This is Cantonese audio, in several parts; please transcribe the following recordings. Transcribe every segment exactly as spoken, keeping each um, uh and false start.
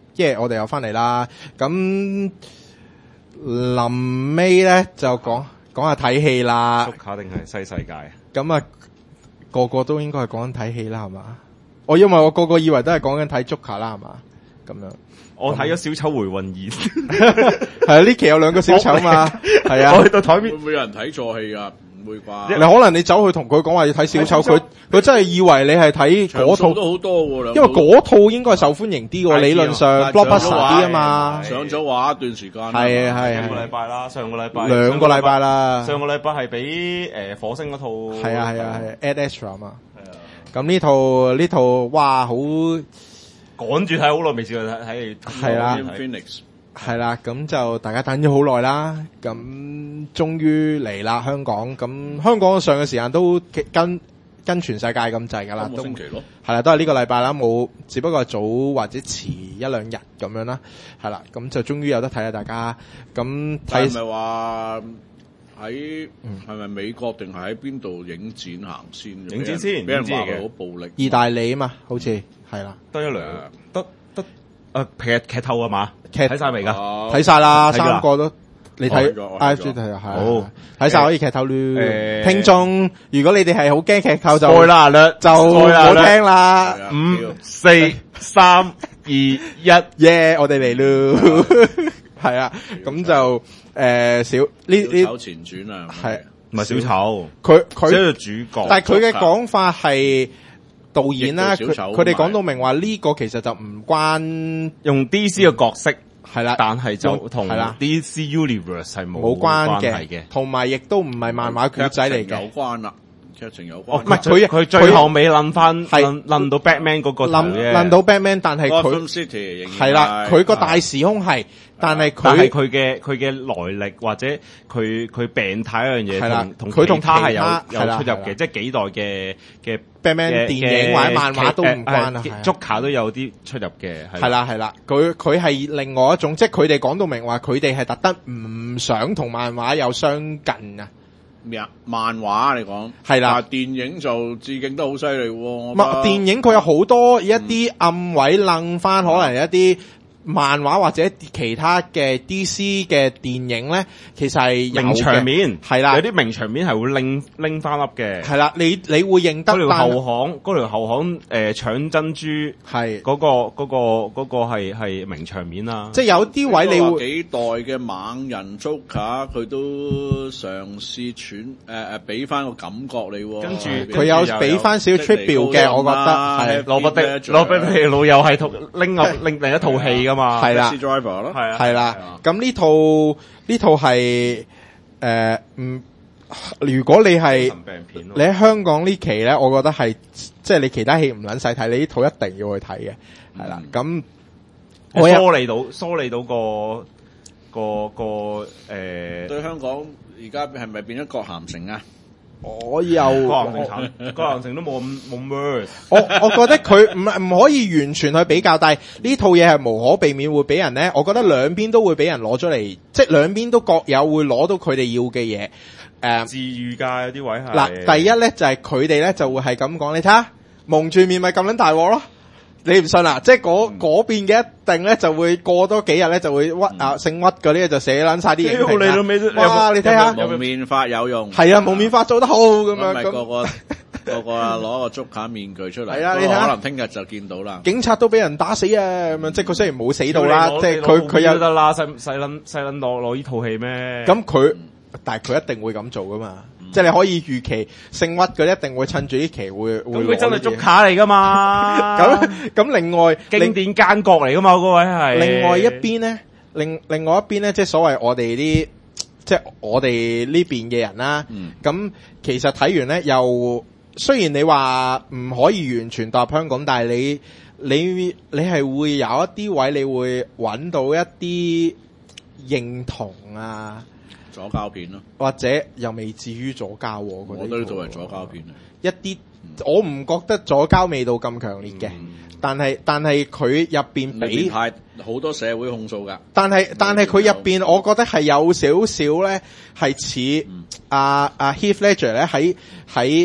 即係我哋又翻嚟啦。咁臨尾咧就講講下睇戲啦。 足卡定係西世界？ 咁啊，個個都應該係講緊睇戲啦，係嘛？我因為我個個以為都係講緊睇足卡啦，係嘛？咁樣。 我睇咗小丑回魂二， 係啊，呢期有兩個小丑嘛，係啊。 我去到台面會唔會有人睇錯戲啊？唔會啩？ 你可能你走去同佢講話要睇小丑，佢佢真係以為你係睇嗰套都好多喎， 因為嗰套應該係受歡迎啲嘅，理論上 blockbuster 啲啊嘛。 上咗畫一段時間， 係係兩個禮拜啦，上個禮拜兩個禮拜啦， 上個禮拜係俾誒火星嗰套， 係啊係啊係 Ad Astra 嘛。 係啊， 咁呢套呢套哇好。 趕住睇好耐，未試過睇睇。 係啦，係啦，咁就大家等咗好耐啦，咁終於嚟啦香港。咁香港上嘅時間都跟跟全世界咁滯噶啦， 都星期咯， 係啦，都係呢個禮拜啦，冇只不過係早或者遲一兩日咁樣啦，係啦，咁就終於有得睇啦，大家咁睇。 係咪話喺係咪美國定係喺邊度影展行先？ 影展先， 俾人話佢好暴力。 意大利啊嘛，好似係啦， 得一兩得得誒劇劇透啊嘛， 劇睇晒未㗎？ 睇晒啦，三個都你睇 I G 睇係好睇晒可以劇透咯。聽眾如果你哋係好驚劇透就開啦略就唔好聽啦。 五四三二一耶，我哋嚟咯。係啊，咁就誒小呢呢小丑前傳啊， 係唔係小丑？ 佢佢即係主角， 但係佢嘅講法係導演啦，佢佢哋講到明話呢個其實就唔關用 D C 嘅角色係啦， 但係就同係啦 D C Universe 係冇冇關係嘅，同埋亦都唔係漫畫故仔嚟嘅， 有關啦。劇情有關， 唔係佢佢最後尾諗翻，諗諗到 Batman 嗰個諗諗到 Batman， 但係佢係啦，佢個大時空係，但係佢係佢嘅佢嘅來歷或者佢佢病態一樣嘢， 係啦， 同佢同他係有有有出入嘅，即係幾代嘅嘅 Batman 電影或者漫畫都唔關啊 ，Joker 都有啲出入嘅， 係啦係啦，佢佢係另外一種，即係佢哋講到明話，佢哋係特登唔想同漫畫有相近啊。 咩啊？漫畫你講係啦， 電影就致敬得好犀利喎。唔係電影佢有好多一啲暗位楞翻，可能一啲漫畫或者其他嘅 D C 嘅電影咧，其實係名場面係啦， 有啲名場面係會拎拎翻粒嘅。 係啦，你你會認得嗰條後巷，嗰條後巷誒搶珍珠係嗰個嗰個嗰個係係名場面啊！ 即係有啲位你會幾代嘅猛人 Joker 佢都嘗試傳誒誒俾翻個感覺你， 跟住佢有俾翻少 tribute 嘅，我覺得係羅伯特羅伯特老友係同拎入另另一套戲噶嘛， 係啦， 係係啦，咁呢套呢套係誒嗯。如果你係你喺香港呢期咧，我覺得係即係你其他戲唔撚使睇，你呢套一定要去睇嘅，係啦。咁我梳理到梳理到個個個誒， 對香港而家係咪變咗葛咸城啊？ 我又葛咸城，葛咸城都冇咁冇 merge。 我我覺得佢唔唔可以完全去比較，但係呢套嘢係無可避免會俾人咧。我覺得兩邊都會俾人攞咗嚟，即係兩邊都各有會攞到佢哋要嘅嘢。誒， 治愈噶有啲位係嗱，第一咧就係佢哋咧就會係咁講，你睇下蒙住面咪咁撚大鑊咯，你唔信啊？即係嗰嗰邊嘅一定咧就會過多幾日咧就會屈啊姓屈嗰啲就寫撚晒啲影評啦。哇，你睇下蒙面法有用， 係啊，蒙面法做得好咁樣咁。 個個個個攞個竹卡面具出嚟， 係啊，你睇下， 可能聽日就見到啦。 警察都俾人打死啊！咁樣即係佢雖然冇死到啦，即係佢佢有得啦，使使撚使撚攞攞呢套戲咩？ 咁佢。但係佢一定會咁做噶嘛，嗯、即係你可以預期姓屈佢一定會趁住呢期會會。 佢真係捉卡嚟噶嘛？ 咁咁另外經典奸角嚟噶嘛？嗰位係。 另外一邊咧，另另外一邊咧，即係所謂我哋啲，即係我哋呢邊嘅人啦。咁、嗯、其實睇完咧，又雖然你話唔可以完全踏入香港，但係你你你係會有一啲位，你會揾到一啲認同啊。 左膠片咯， 或者又未至於左膠，我覺得。 我都做係左膠片啊！ 一啲、嗯、我唔覺得左膠味道咁強烈嘅、嗯，但係但係佢入邊俾好多社會控訴噶。 但係但係佢入邊，我覺得係有少少咧，係似阿阿 Heath Ledger 咧喺喺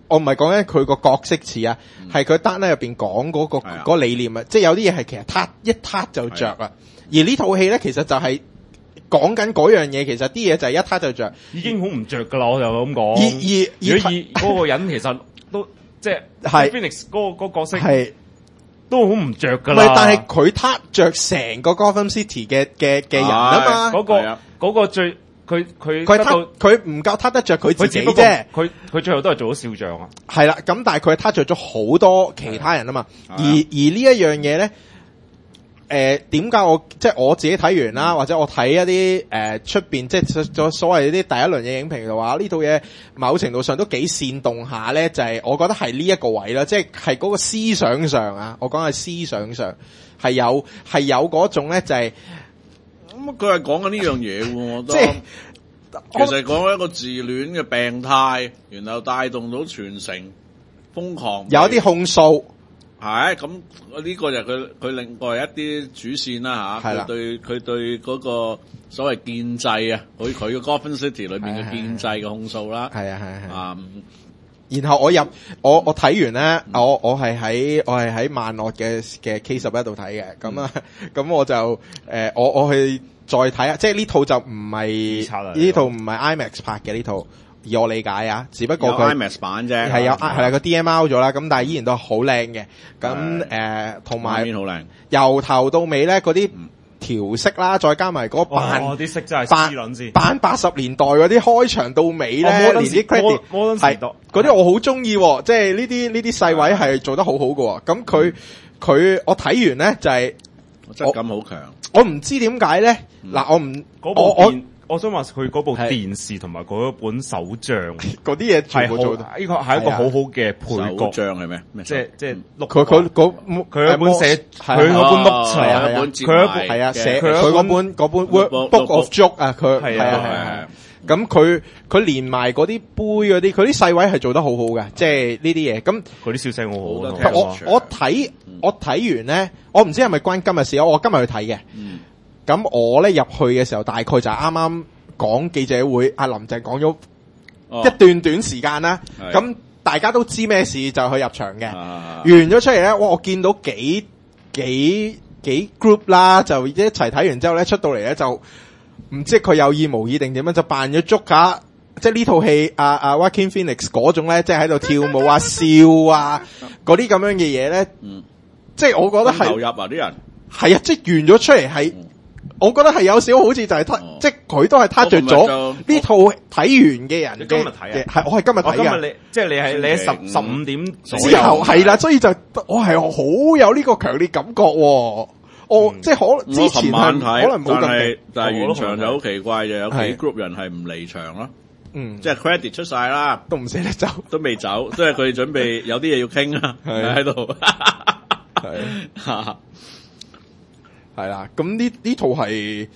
我唔係講緊佢個角色似啊，係佢單咧入邊講嗰個嗰個理念啊，即係有啲嘢係其實撻一撻就着啊。而呢套戲咧，其實就係講緊嗰樣嘢，其實啲嘢就係一撻就着， 已經好唔着噶啦，我就咁講。 而而如果以嗰個人其實都即係 Phoenix 嗰個嗰個角色係都好唔着噶唔係， 啦。 但係佢撻着成個 Gotham City 嘅嘅嘅人啊嘛， 嗰個嗰個最佢佢佢撻佢唔夠撻得着佢自己啫。 佢佢最後都係做咗笑匠啊。 係啦，咁但係佢係撻着咗好多其他人啊嘛。而而呢一樣嘢咧。誒，點解我即係我自己睇完啦，或者我睇一啲誒出邊即係所所謂啲第一輪嘅影評就話呢套嘢某程度上都幾煽動下咧，就係、是、我覺得係呢一個位啦，即係係嗰個思想上啊，我講係思想上係有係有嗰種咧就係咁佢係講緊呢樣嘢喎，我覺得即係其實講一個自戀嘅病態，然後帶動到全城瘋狂， 有一啲控訴。 係咁，呢個就係佢佢另外一啲主線啦吓，佢對佢對嗰個所謂建制啊，佢佢嘅 Gotham City 裏邊嘅建制嘅控訴啦， 係啊係係啊， 然後我入我我睇完咧，我我係喺我係喺萬樂嘅嘅 K 十一度睇嘅，咁啊咁我就誒我我去再睇下，即係呢套就唔係呢套唔係 IMAX 拍嘅呢套。以我理解啊，只不過佢 IMAX 版啫， 係有係啦個 D M R 咗啦，咁但係依然都好靚嘅。咁誒同埋好靚， 由頭到尾咧嗰啲調色啦，再加埋嗰扮啲色真係扮扮八十年代嗰啲開場到尾咧，連啲 credit 係嗰啲我好中意，即係呢啲呢啲細位係做得好好嘅。咁佢佢我睇完咧就係質感好強， 我唔知點解咧嗱，我唔我我。 我想話佢嗰部電視同埋嗰本手帳嗰啲嘢全部做， 呢個係一個好好嘅配角。 手帳係咩？ 即係即係佢佢嗰佢一本寫佢嗰本碌係啊，佢一本係啊寫佢嗰本嗰本 Book of Joke 啊，佢係啊係啊。咁佢佢連埋嗰啲杯嗰啲，佢啲細位係做得好好嘅，即係呢啲嘢。咁嗰啲笑聲好好。 我我睇我睇完咧，我唔知係咪關今日事，我今日去睇嘅。咁我咧入去嘅時候，大概就係啱啱講記者會，阿林鄭講咗一段短時間啦。咁、哦、大家都知咩事就去入場嘅。啊、完咗出嚟咧，哇！我見到幾幾幾 group 啦，就一齊睇完之後咧，出到嚟咧就唔知佢有意無意定點樣，就扮咗 Joker，即係呢套戲阿阿 Joaquin Phoenix 嗰種咧，即係喺度跳舞啊、笑啊嗰啲咁樣嘅嘢咧。嗯，即係我覺得係投入啊啲人係啊，即係完咗出嚟係。嗯我覺得係有少好似就係、是哦、即係佢都係撻着咗呢套睇完嘅人嘅。 今日睇啊， 係我係今日睇嘅。 你即係你係你喺十十五點之後係啦，所以就我係好有呢個強烈感覺。我、嗯、即係可之前係可能冇咁， 但係完場就好奇怪，就有幾 group 人係唔離場咯。嗯，即係 credit 出晒啦， 都唔捨得走， 都未走，即係佢準備有啲嘢要傾啊，喺度。係。 係啦，咁呢呢套係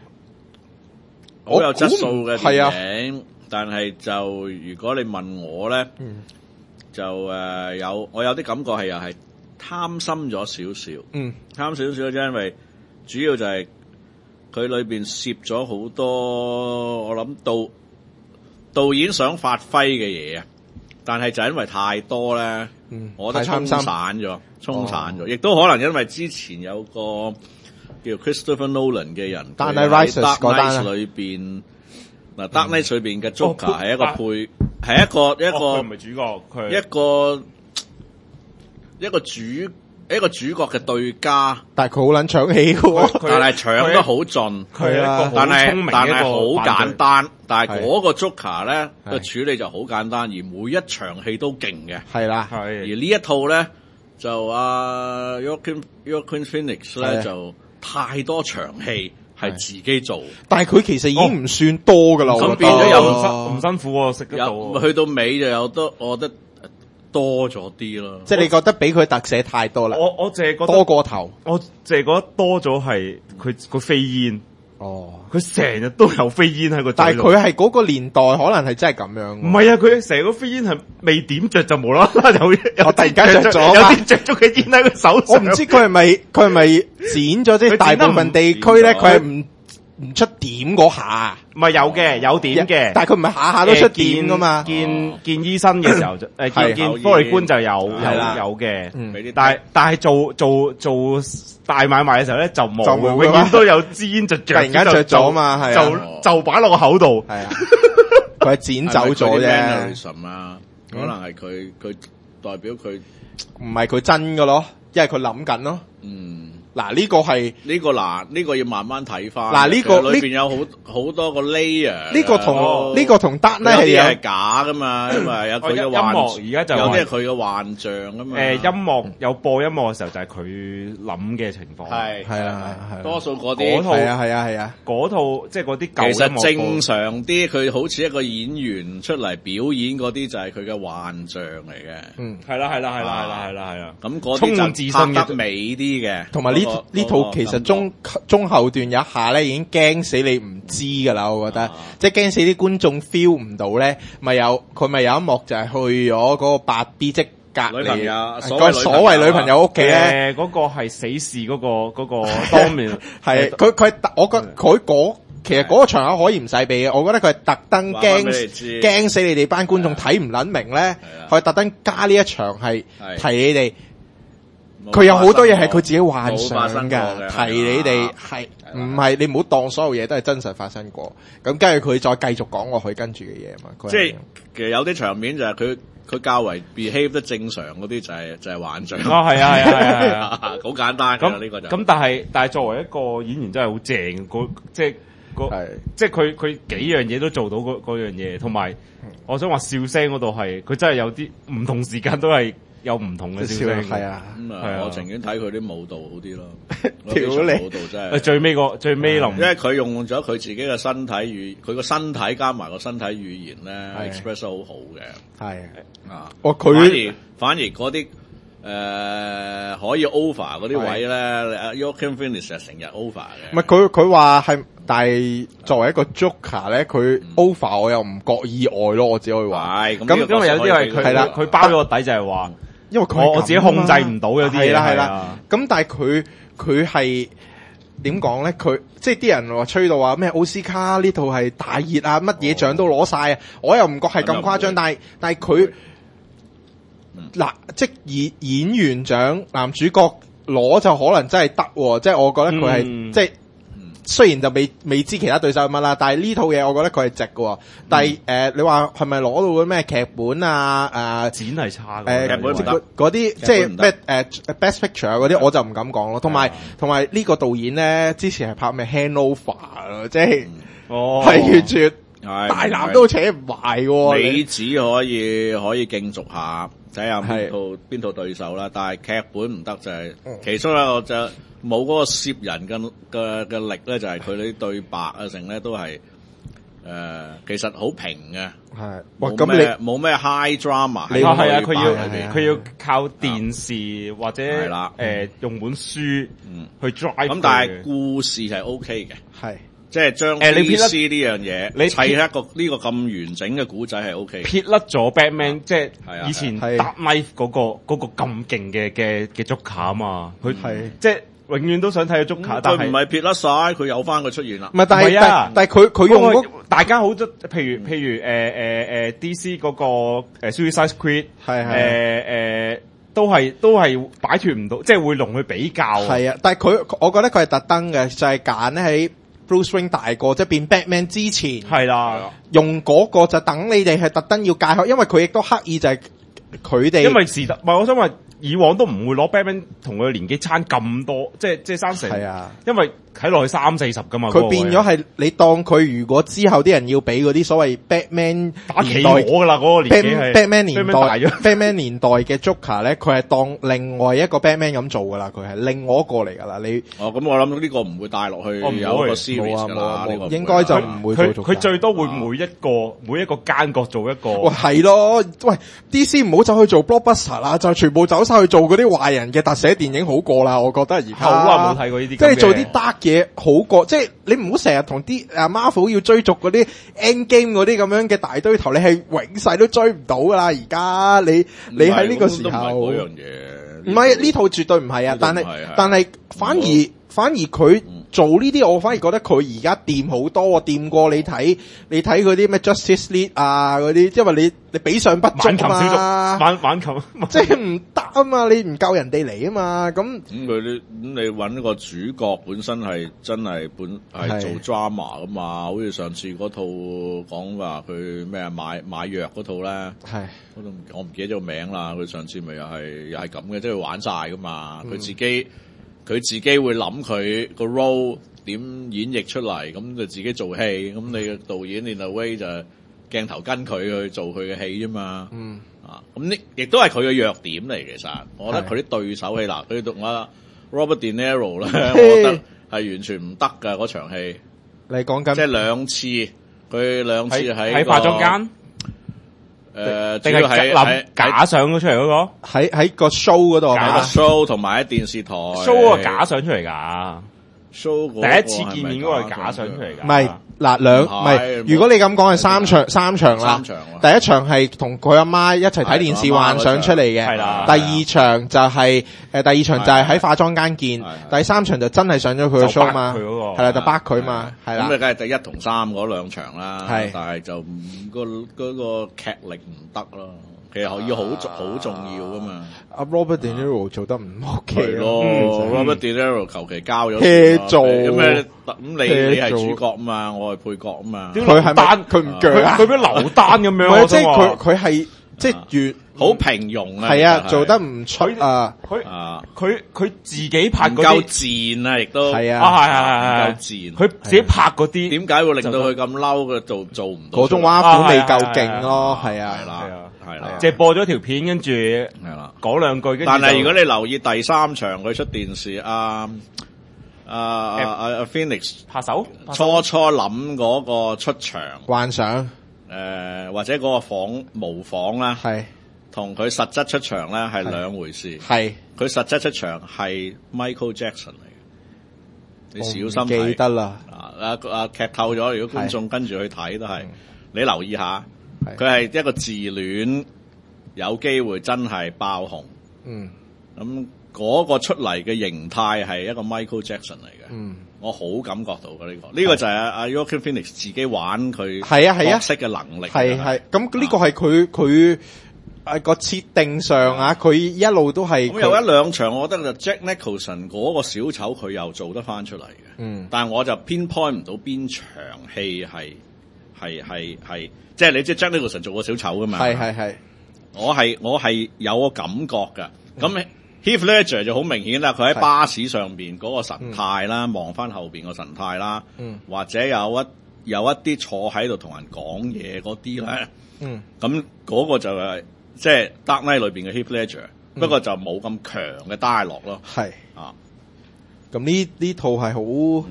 好有質素嘅電影， 啊、 但係就如果你問我咧，嗯、就誒、呃、有我有啲感覺係又係貪心咗少少，嗯，貪少少啫，因為主要就係佢裏邊攝咗好多我諗導導演想發揮嘅嘢啊，但係就因為太多咧，嗯、我覺得沖散咗，沖散咗，亦、哦、都可能因為之前有個叫 Christopher Nolan 嘅人， 但係 Dark Knight 裏邊嗱 Dark Knight 裏邊嘅 Joker 係一個配，係一個一個佢唔係主角，佢一個一個主一個主角嘅對家， 但係佢好撚搶戲嘅， 但係搶得好盡， 佢係但係但係好簡單，但係嗰個 Joker 咧個處理就好簡單，而每一場戲都勁嘅， 係啦， 係而呢一套咧就阿 Joaquin Joaquin Phoenix 咧就。太多場戲係自己做， 但係佢其實已經唔算多噶啦， 咁變咗又唔辛唔辛苦喎，食得到。 去到尾就有得，我覺得多咗啲咯。 即係你覺得俾佢特寫太多啦？ 我我淨係覺得多過頭， 我淨係覺得多咗係佢個飛煙。 哦， 佢成日都有飛煙喺個， 但係佢係嗰個年代可能係真係咁樣。唔係啊，佢成個飛煙係未點着就無啦啦有， 我突然間着咗， 有啲着咗嘅煙喺佢手上。 我唔知佢係咪佢係咪剪咗，即係大部分地區咧，佢係唔唔出點嗰下， 唔係有嘅，有點嘅， 但係佢唔係下下都出點噶嘛。 見見醫生嘅時候就誒見見科技官就有有有嘅，但係但係做做做大買賣嘅時候咧就冇，永遠都有支煙就突然間着咗嘛，係就就擺落個口度， 係啊，佢係剪走咗啫。 啊，可能係佢佢代表佢唔係佢真噶咯，因為佢諗緊咯。嗯。嗱呢個係呢個嗱呢個要慢慢睇翻。 嗱呢個裏邊有好好多個 layer。 呢個同呢個同 Dark Knight 係係假噶嘛，因為有佢嘅幻， 而家就有啲係佢嘅幻象噶嘛。 誒，音樂有播音樂嘅時候就係佢諗嘅情況。 係係啊係。 多數嗰啲係啊係啊係啊， 嗰套即係嗰啲舊音樂。 其實正常啲，佢好似一個演員出嚟表演嗰啲就係佢嘅幻象嚟嘅。 嗯，係啦係啦係啦係啦係啦係啦。 咁嗰啲就拍得美啲嘅， 同埋呢呢套其實中中後段有一下咧，已經驚死你唔知噶啦，我覺得，啊、即係驚死啲觀眾 feel 唔到咧，咪有佢咪有一幕就係去咗嗰個八 B 即隔離個所謂女朋友屋企咧， 誒嗰個係死侍嗰個嗰個當面係佢佢我覺佢嗰其實嗰個場口可以唔使俾嘅，我覺得佢係特登驚驚死你哋班觀眾睇唔撚明咧，佢特登加呢一場係提你哋。佢有好多嘢係佢自己幻想噶，提你哋係唔係你唔好當所有嘢都係真實發生過，咁跟住佢再繼續講落去跟住嘅嘢嘛。 即係其實有啲場面就係佢佢較為 behave 得正常嗰啲就係就係幻想。 哦，係啊係啊係啊， 好簡單㗎呢個就。 咁但係但係作為一個演員真係好正，個即係個即係佢佢幾樣嘢都做到嗰嗰樣嘢，同埋我想話笑聲嗰度係佢真係有啲唔同時間都係。有唔同嘅笑聲， 係啊， 咁啊，我情願睇佢啲舞蹈好啲咯。 條你舞蹈真係最尾個最尾臨， 因為佢用咗佢自己嘅身體語，佢個身體加埋個身體語言咧 ，express 得好好嘅。係啊，我佢反而反而嗰啲誒可以 over 嗰啲位咧 ，Joaquin Phoenix 成日 over 嘅。 唔係佢佢話係，但係作為一個 Joker 咧，佢 over 我又唔覺意外咯，我只可以話。 係咁，因為有啲係佢係啦，佢包咗個底就係話。 因為佢我我自己控制唔到有啲嘢， 係啦係啦。咁但係佢佢係點講咧？佢即係啲人話吹到話咩奧斯卡呢套係大熱啊，乜嘢獎都攞晒啊！我又唔覺係咁誇張，但係但係佢嗱，即演演員獎男主角攞就可能真係得，即係我覺得佢係、嗯、即係。雖然就未未知其他對手係乜啦，但係呢套嘢我覺得佢係值嘅。但係誒，你話係咪攞到嗰咩劇本啊？誒， 剪係差嘅，劇本唔得。 嗰啲即係咩誒 Best Picture 啊嗰啲，我就唔敢講咯。同埋同埋呢個導演咧，之前係拍咩 Hangover 咯，即係係完全大男都扯唔埋嘅。 你只可以可以競逐下睇下邊套邊套對手啦，但係劇本唔得就係其中一個就。冇嗰個攝人嘅嘅嘅力咧，就係佢啲對白啊，成咧都係誒、呃，其實好平嘅，係，冇咩冇咩 high drama， 係啊，佢要佢要靠電視或者係啦，誒、呃、用本書嗯去 drive，咁但係故事係 OK 嘅，係，即係將誒你 D C 呢樣嘢，你砌一個呢個咁完整嘅古仔係 OK， 撇甩咗 Batman，即係以前 Dark Knight 嗰個嗰個咁勁嘅嘅嘅 Joker 啊嘛，佢係即係。永遠都想睇到 Joker，但係佢唔係撇甩晒，佢有翻佢出現啦。 唔係，但係啊，但係佢佢用嗰大家好多，譬如譬如誒誒誒 D C 嗰個誒 Suicide Squad，係係誒誒都係都係擺脫唔到，即係會同佢比較。 係啊，但係佢我覺得佢係特登嘅，就係揀喺 Bruce Wayne 大個即係變 Batman 之前， 係啦， 用嗰個就等你哋係特登要解開，因為佢亦都刻意就係佢哋， 因為時特唔係我想話。以往都唔會攞 Batman 同佢年紀差咁多，即係即係三成，係啊，因為睇落去三四十噶嘛。 佢變咗係你當佢如果之後啲人要俾嗰啲所謂 Batman 打企鵝噶啦，嗰個年紀係 Batman 年代 Batman 年代嘅 Joker 咧，佢係當另外一個 Batman 咁做噶啦，佢係另外一個嚟噶啦。你哦，咁我諗呢個唔會帶落去有個 series 噶啦，呢個應該就唔會。 佢佢最多會每一個每一個奸角做一個。 喂，係咯，喂 D C 唔好走去做 blockbuster 啦，就全部走晒去做嗰啲壞人嘅特寫電影好過啦，我覺得而家好耐冇睇過呢啲， 即係做啲 dark 嘢好過，即係你唔好成日同啲啊 Marvel 要追逐嗰啲 Endgame 嗰啲咁樣嘅大堆頭，你係永世都追唔到噶啦！而家你你喺呢個時候， 嗰樣嘢， 唔係呢套絕對唔係啊，但係但係反而反而佢做呢啲，我反而覺得佢而家掂好多，掂過你睇你睇嗰啲咩 Justice League 啊嗰啲，因為你你比上不足嘛， 玩玩琴即係唔得啊嘛，你唔夠人哋嚟啊嘛，咁咁佢啲咁你揾個主角本身係真係本係做 drama 噶嘛，好似上次嗰套講話佢咩啊買買藥嗰套咧，係我都我唔記得咗個名啦，佢上次咪又係又係咁嘅，即係玩晒噶嘛，佢、嗯、自己。佢自己會諗佢個 role 點演繹出嚟，咁就自己做戲。咁你嘅導演 in a way 就鏡頭跟佢去做佢嘅戲啫嘛。嗯，啊，咁呢亦都係佢嘅弱點嚟。其實，我覺得佢啲對手戲嗱，佢讀我 Robert De Niro 咧，我覺得係完全唔得㗎嗰場戲。 你講緊即係兩次，佢兩次喺喺化妝間。 誒， 定係諗假相咗出嚟嗰個？ 喺喺個 show 嗰度， 假 show 同埋喺電視台 show 嗰個假相出嚟噶 ，show 第一次見面嗰個係假相出嚟噶。 唔係嗱兩唔係，如果你咁講係三場三場啦，第一場係同佢阿媽一齊睇電視幻想出嚟嘅，係啦。第二場就係誒，第二場就係喺化妝間見，第三場就真係上咗佢嘅 show 嘛，係啦，就巴佢嘛，係啦。 咁你梗係第一同三嗰兩場啦，係，但係就個嗰個劇力唔得咯。其實要好好重要噶嘛。 阿 Robert De Niro 做得唔 OK 咯，Robert De Niro 求其交咗 ，hea 做咁咩？咁你你係主角啊嘛，我係配角啊嘛。 佢係單佢唔鋸啊， 佢俾劉丹咁樣。 即係佢佢係即係越好平庸啊。 係啊，做得唔出啊。 佢佢佢自己拍嗰啲夠賤啊，亦都係啊， 係係係夠賤。 佢自己拍嗰啲， 點解會令到佢咁嬲嘅？做做唔到嗰種畫款未夠勁咯，係啊， 係啦，係啦， 即係播咗條片，跟住係啦，講兩句。 但係如果你留意第三場佢出電視，啊啊啊啊 Phoenix 拍手， 初初諗嗰個出場幻想， 誒或者嗰個仿模仿啦，係同佢實質出場咧係兩回事。係佢實質出場係 Michael Jackson 嚟嘅，你小心睇。 記得啦， 啊啊啊劇透咗，如果觀眾跟住去睇都係，你留意下。佢係一個自戀，有機會真係爆紅。嗯，咁嗰個出嚟嘅形態係一個 Michael Jackson 嚟嘅。嗯，我好感覺到嘅呢個，呢個就係阿 Joaquin Phoenix 自己玩佢係啊係啊角色嘅能力。係係，咁呢個係佢佢誒個設定上啊，佢一路都係。咁有一兩場，我覺得就 Jack Nicholson 嗰個小丑佢又做得翻出嚟嘅。嗯，但係我就 pinpoint 唔到邊場戲係係係係。即係你知 Jack Nicholson 做過小丑噶嘛？係係係，我係我係有個感覺噶。咁 Heath Ledger 就好明顯啦，佢喺巴士上邊嗰個神態啦，望翻後邊個神態啦，嗯、或者有一有一啲坐喺度同人講嘢嗰啲咧，咁嗰、嗯、個就係即係 Dark Knight 裏邊嘅 Heath Ledger，、嗯、不過就冇咁強嘅 dialogue咯。係啊，咁呢呢套係好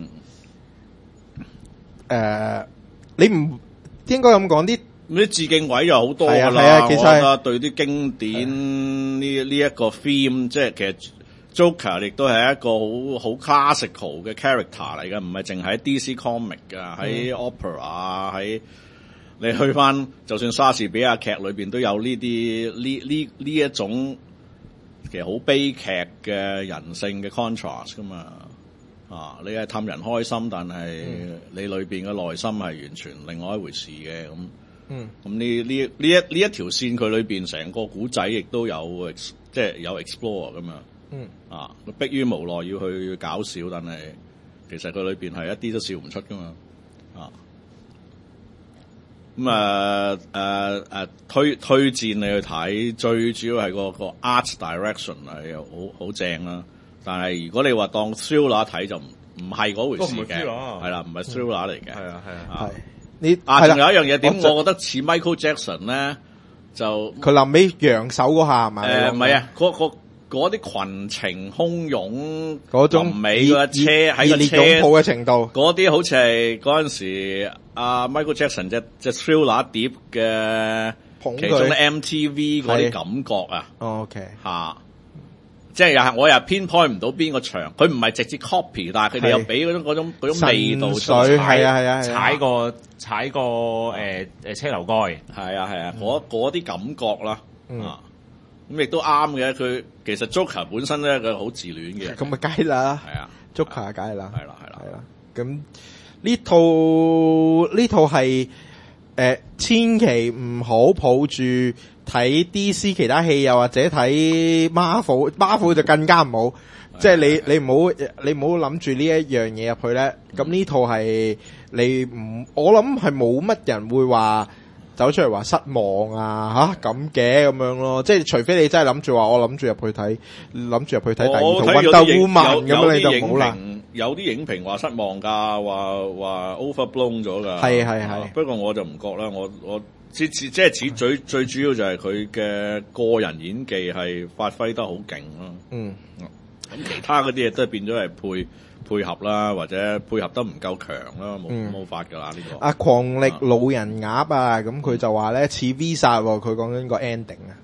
誒，你唔？應該咁講，啲啲致敬位又好多噶啦，啊、其實我覺得對啲經典呢呢一個 theme， 即係其實 Joker 亦都係一個好好 classical 嘅 character 嚟嘅，唔係淨喺 D C comic 噶，喺 opera 啊，喺你去翻就算莎士比亞劇裏邊都有呢啲呢呢呢一種其實好悲劇嘅人性嘅 contrast 噶嘛。啊！你係氹人開心，但係你裏邊嘅內心係完全另外一回事嘅咁。嗯，咁呢呢呢一呢一條線佢裏邊成個古仔亦都有即係有 explore 咁樣。嗯，啊，迫於無奈要去搞笑，但係其實佢裏邊係一啲都笑唔出噶嘛。啊，咁啊誒誒推推薦你去睇，最主要係個個 art direction 係好好正啦。但係如果你話當 thriller 睇就唔唔係嗰回事嘅，係啦，唔係 thriller 嚟嘅。係啊係啊，係你啊，仲有一樣嘢點？我覺得似 Michael Jackson 咧，就佢臨尾揚手嗰下係咪？誒唔係啊，嗰嗰嗰啲群情洶湧嗰種尾個車喺個車擁抱嘅程度，嗰啲好似係嗰陣時阿 Michael Jackson 隻隻 thriller 碟嘅其中 M T V 嗰啲感覺啊。OK 嚇。即係又係，我又偏 point 唔到邊個場，佢唔係直接 copy，但係佢哋又俾嗰種嗰種嗰種味道出嚟，係啊係啊，踩個踩個誒誒車頭蓋，係啊係啊，嗰嗰啲感覺啦，啊，咁亦都啱嘅。佢其實 Joker 本身咧，佢好自戀嘅，咁咪梗係啦，係啊，Joker 梗係啦，係啦係啦。 係啦。咁呢套呢套係誒，千祈唔好抱住睇 D C 其他戲，又或者睇 Marvel Marvel 就更加唔好。即係你你唔好你唔好諗住呢一樣嘢入去咧。咁呢套係你唔，我諗係冇乜人會話走出嚟話失望啊吓咁嘅咁樣咯。即係除非你真係諗住話我諗住入去睇，諗住入去睇第二套 Wonder Woman 咁樣，你就唔好啦。 有啲影評話失望噶，話話 overblown 咗噶。 係係係。 不過我就唔覺啦，我我即即即係只最最主要就係佢嘅個人演技係發揮得好勁咯。嗯。咁其他嗰啲嘢都係變咗係配配合啦，或者配合得唔夠強啦，冇冇、嗯、法噶啦呢個。阿狂力老人鴨啊，咁佢就話咧似 Visa， 佢講緊個 ending 啊。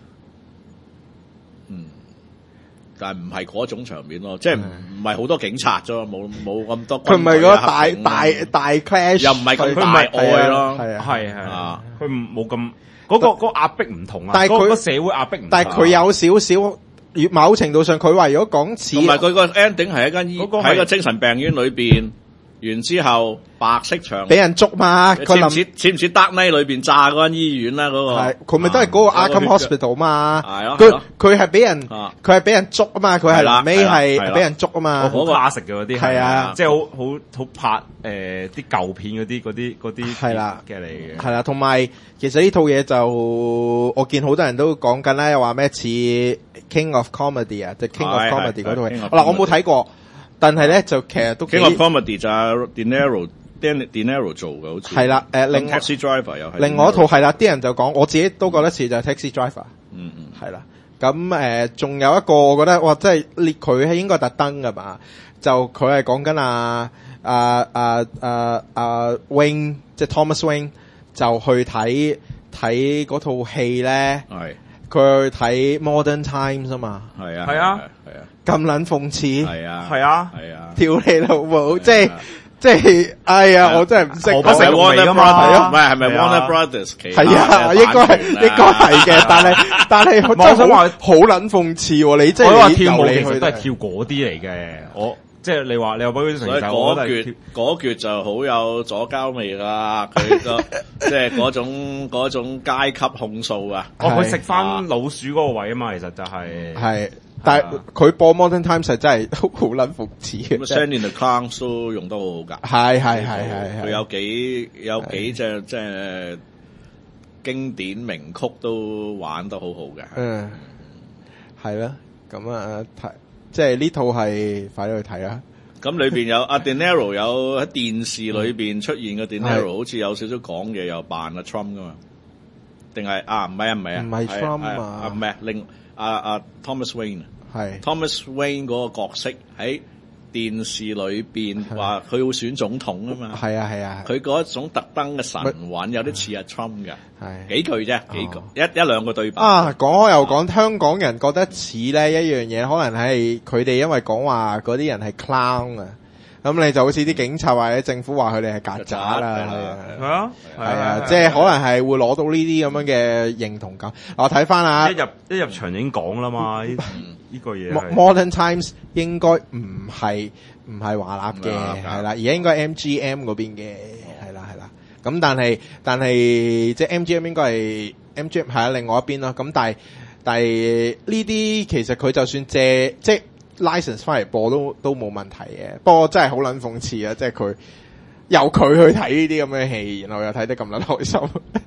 嗯，但係唔係嗰種場面咯，即係唔唔係好多警察啫，冇冇咁多。佢唔係嗰大大大 clash， 又唔係咁大愛咯， 係啊係啊，佢冇咁嗰個嗰個壓迫唔同啊。 但係佢、嗰個社會壓迫唔同， 但係佢有少少。某程度上，佢話如果講似， 同埋佢個 ending 係一間醫喺個精神病院裏邊，完之後白色牆俾人捉嘛， 似唔似似唔似 Dark Knight 裏邊炸嗰間醫院啦？嗰個係佢咪都係嗰個 Arkham Hospital 嘛？ 係咯， 佢佢係俾人佢係俾人捉啊嘛，佢係臨尾係俾人捉啊嘛。 好怕食嘅嗰啲係啊， 即係好好好拍誒啲舊片嗰啲嗰啲嗰啲係啦嘅嚟嘅。 係啦，同埋其實呢套嘢就我見好多人都講緊啦，又話咩似 King of Comedy 啊，即係 King of Comedy 嗰套戲。嗱，我冇睇過。但係咧就其實都 King of Comedy 就係 De Niro De Niro 做嘅，好似係啦。誒，另 Taxi Driver 又係另外一套係啦，啲人就講，我自己都覺得似就係 Taxi Driver。 嗯嗯， 係啦。咁誒，仲有一個我覺得，哇，真係列佢係應該特登噶嘛？就佢係講緊啊啊啊啊啊 Wayne，即係 Thomas Wayne 就去睇睇嗰套戲咧。 係。 佢去睇 Modern Times 啊嘛。 係啊。 係啊。 係啊。 咁撚諷刺， 係啊， 係啊， 係啊， 屌你老母，即係即係，哎呀，我真係唔識。 我不成味噶嘛， 係啊，唔係係咪 Warner Brothers 旗下？ 係啊，應該係應該係嘅，但係但係我真係話好撚諷刺，你即係話跳舞其實都係跳嗰啲嚟嘅，我即係你話你話俾佢成就， 嗰橛嗰橛就好有左膠味啦，佢個即係嗰種嗰種階級控訴啊， 哦，佢食翻老鼠嗰個位啊嘛，其實就係係。但係佢播 Modern Times 係真係好撚諷刺嘅。 咁 Stand in the Clouds 都用得好好噶。 係係係係。 佢有幾有幾隻即係經典名曲都玩得好好嘅。嗯， 係啦。咁啊睇，即係呢套係快啲去睇啦。 咁裏邊有阿 De Niro 有喺電視裏邊出現嘅 De Niro，好似有少少講嘢又扮阿 Trump 噶嘛？定係啊？唔係啊？唔係啊？ 唔係 Trump 啊？ 啊唔係另。啊啊 Thomas Wayne 係 Thomas Wayne 嗰個角色喺電視裏邊話佢會選總統啊嘛， 係啊係啊， 佢嗰一種特登嘅神韻有啲似阿 Trump 嘅，係幾句啫，幾句一一兩個對白啊。講開又講，香港人覺得似咧一樣嘢，可能係佢哋因為講話嗰啲人係 clown 啊。咁你就好似啲警察或者政府話佢哋係曱甴啦， 係啊， 係啊，即係可能係會攞到呢啲咁樣嘅認同感。我睇翻啊， 一入一入場已經講啦嘛，呢呢個嘢。 Modern Times 應該唔係唔係華納嘅，係啦，而家應該 M G M 嗰邊嘅，係啦係啦。咁但係但係即係 M G M 應該係 M G M 係喺另外一邊咯。咁但係但係呢啲其實佢就算借即係。license 翻嚟播都都冇問題嘅，不過真係好撚諷刺啊！即係佢由佢去睇呢啲咁嘅戲，然後又睇得咁撚開心。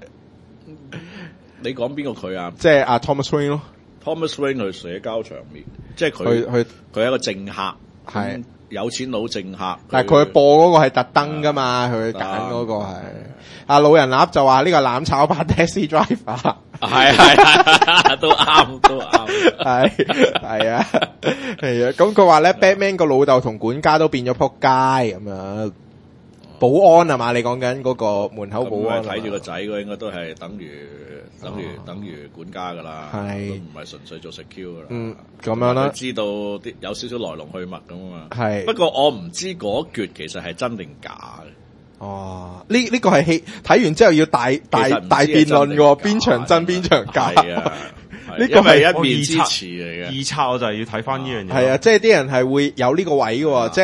你講邊個佢啊？ 即係阿 Thomas Wayne 咯 ，Thomas Wayne 去社交場面，即係佢佢佢係一個政客，係有錢佬政客。但係佢播嗰個係特登噶嘛，佢揀嗰個係。阿老人鴨就話呢個攬炒版 Taxi Driver。 係係都啱，都啱， 係係啊，係啊。咁佢話咧 ，Batman 個老豆同管家都變咗仆街咁樣。保安係嘛？你講緊嗰個門口保安， 睇住個仔，佢應該都係等於等於等於管家噶啦， 係都唔係純粹做 secure 噶啦。 嗯，咁樣啦。 知道啲有少少來龍去脈咁啊嘛。 係。 不過我唔知嗰橛其實係真定假嘅。 哦，呢呢個係戲睇完之後要大大大辯論嘅，邊場真邊場假啊？呢個係一面之詞嚟嘅。 二刷我就係要睇翻呢樣嘢。 係啊，即係啲人係會有呢個位嘅，即係